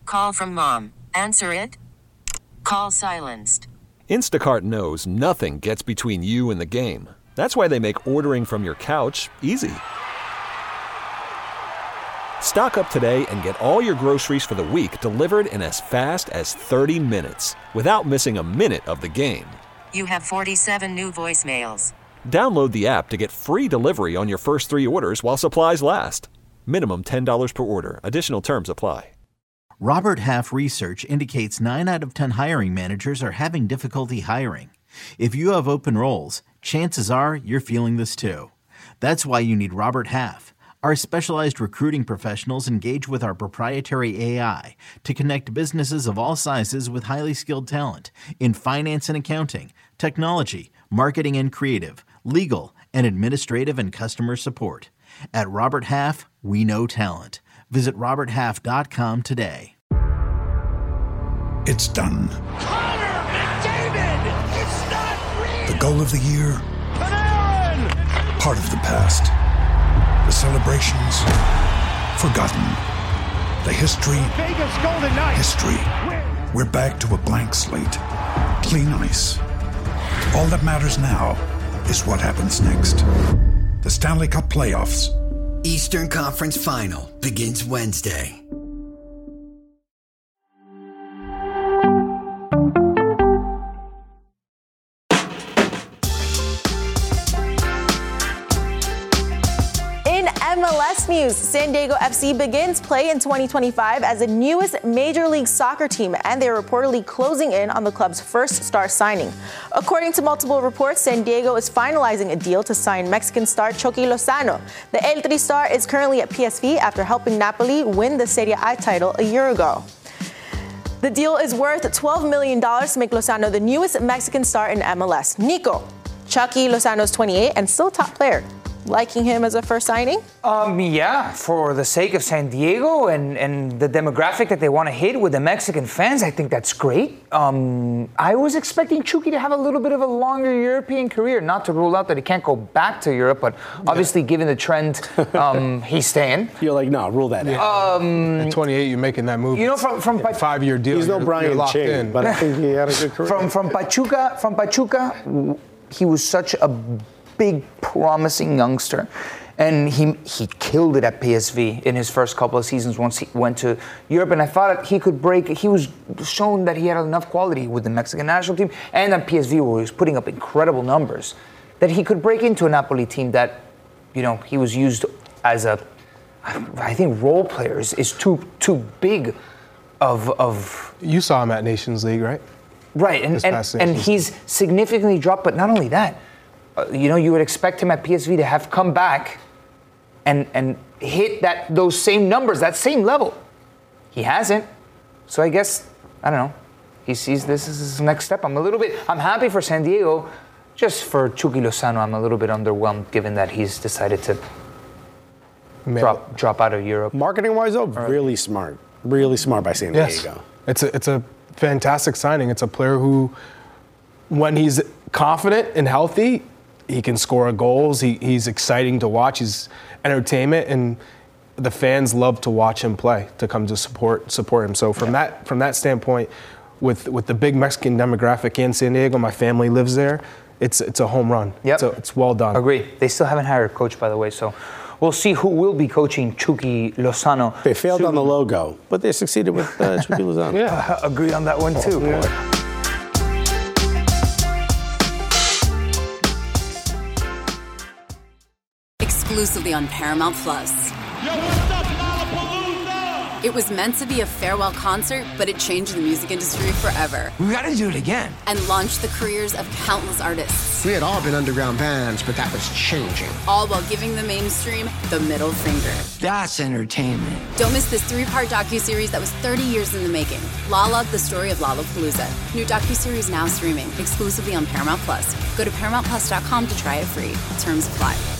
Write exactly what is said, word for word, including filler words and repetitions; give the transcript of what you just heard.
Call from mom. Answer it. Call silenced. Instacart knows nothing gets between you and the game. That's why they make ordering from your couch easy. Stock up today and get all your groceries for the week delivered in as fast as thirty minutes without missing a minute of the game. You have forty-seven new voicemails. Download the app to get free delivery on your first three orders while supplies last. Minimum ten dollars per order. Additional terms apply. Robert Half research indicates nine out of ten hiring managers are having difficulty hiring. If you have open roles, chances are you're feeling this too. That's why you need Robert Half. Our specialized recruiting professionals engage with our proprietary A I to connect businesses of all sizes with highly skilled talent in finance and accounting, technology, marketing and creative, legal, and administrative and customer support. At Robert Half, we know talent. Visit robert half dot com today. It's done. Connor McDavid! It's not real! The goal of the year, Panarin! part of the past. The celebrations, forgotten. The history, Vegas Golden Knights! history. We're back to a blank slate. Clean ice. All that matters now is what happens next. The Stanley Cup playoffs. Eastern Conference Final begins Wednesday. M L S news, San Diego F C begins play in twenty twenty-five as the newest Major League Soccer team, and they're reportedly closing in on the club's first star signing. According to multiple reports, San Diego is finalizing a deal to sign Mexican star Chucky Lozano. The El Tri star is currently at P S V after helping Napoli win the Serie A title a year ago. The deal is worth twelve million dollars to make Lozano the newest Mexican star in M L S. Nico, Chucky Lozano is twenty-eight and still top player. Liking him as a first signing? Um, yeah, for the sake of San Diego and, and the demographic that they want to hit with the Mexican fans, I think that's great. Um, I was expecting Chucky to have a little bit of a longer European career, not to rule out that he can't go back to Europe, but obviously, yeah. given the trend, um, he's staying. You're like, no, rule that yeah. out. Um, At twenty-eight, you're making that move. You know, from from yeah, five-year deal. He's no you're, Brian you're Ching, in. but I think he had a good career. From from Pachuca, from Pachuca, he was such a big, promising youngster, and he he killed it at P S V in his first couple of seasons once he went to Europe, and I thought he could break. He was shown that he had enough quality with the Mexican national team and at P S V, where he was putting up incredible numbers, that he could break into a Napoli team that, you know, he was used as a, I think role players is too too big of of. You saw him at Nations League, right? Right, and and, and he's significantly dropped, but not only that. Uh, you know, you would expect him at P S V to have come back and and hit that those same numbers, that same level. He hasn't. So I guess, I don't know, he sees this as his next step. I'm a little bit, I'm happy for San Diego. Just for Chucky Lozano, I'm a little bit underwhelmed given that he's decided to drop drop out of Europe. Marketing-wise, though, really smart. Really smart by San yes. Diego. It's a, it's a fantastic signing. It's a player who, when he's confident and healthy, he can score goals. He, he's exciting to watch. He's entertainment, and the fans love to watch him play, to come to support support him. So from yeah. that from that standpoint, with with the big Mexican demographic in San Diego, my family lives there. It's it's a home run. Yep. It's, a, it's well done. Agree. They still haven't hired a coach, by the way, so we'll see who will be coaching Chucky Lozano. They failed soon. On the logo, but they succeeded with uh, Chucky Lozano. Yeah, agree on that one too. Oh, yeah. Exclusively on Paramount Plus. Yo, what's up, Lollapalooza? It was meant to be a farewell concert, but it changed the music industry forever. We gotta do it again. And launched the careers of countless artists. We had all been underground bands, but that was changing. All while giving the mainstream the middle finger. That's entertainment. Don't miss this three-part docuseries that was thirty years in the making. Lala, the story of Lollapalooza. New docuseries now streaming, exclusively on Paramount Plus. Go to paramount plus dot com to try it free. Terms apply.